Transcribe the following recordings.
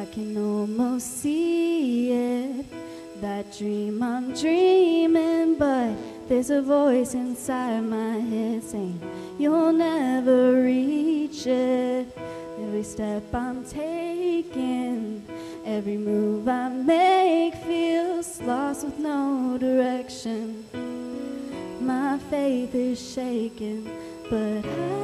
can almost see it, that dream I'm dreaming, but there's a voice inside my head saying you'll never reach it. Every step I'm taking, every move I make feels lost with no direction. My faith is shaken, but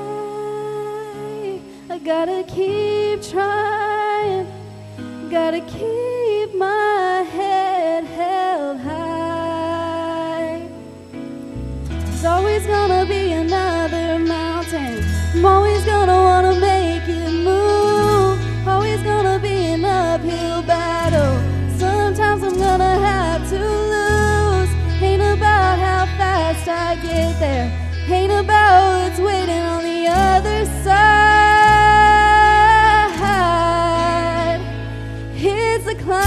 I gotta keep trying, gotta keep my head held high. There's always gonna be another mountain, I'm always gonna wanna make it move, always gonna be an uphill battle, sometimes I'm gonna have to lose. Ain't about how fast I get there, ain't about what's waiting on the other side. It's a climb.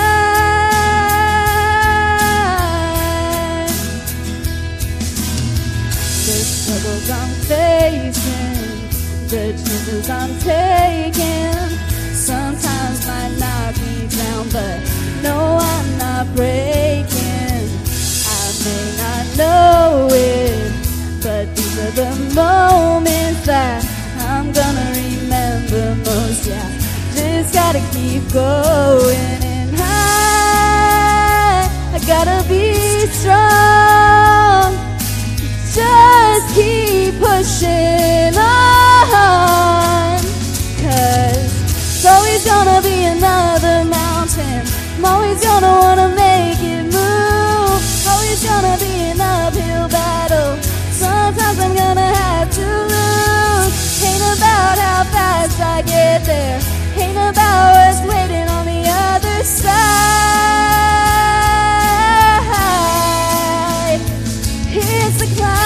The struggles I'm facing, the chances I'm taking, sometimes might knock me down, but no, I'm not breaking. I may not know it, but these are the moments that I'm gonna remember most. Yeah, just gotta keep going, and I gotta be strong, just keep pushing on, 'cause it's always gonna be another mountain, I'm always gonna wanna make it move, always gonna be an uphill battle, sometimes I'm gonna have to lose. Ain't about how fast I get there, ain't about what's waiting on the other side. It's the climb.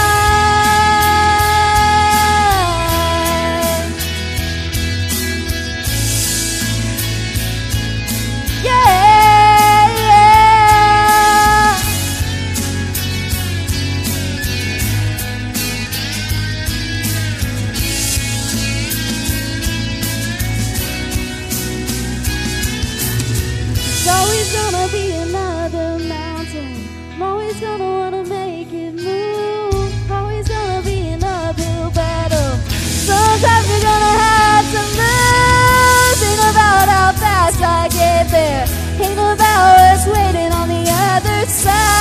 Always gonna be another mountain, I'm always gonna wanna make it move, always gonna be an uphill battle, sometimes you're gonna have to lose. Ain't about how fast I get there, ain't about what's waiting on the other side.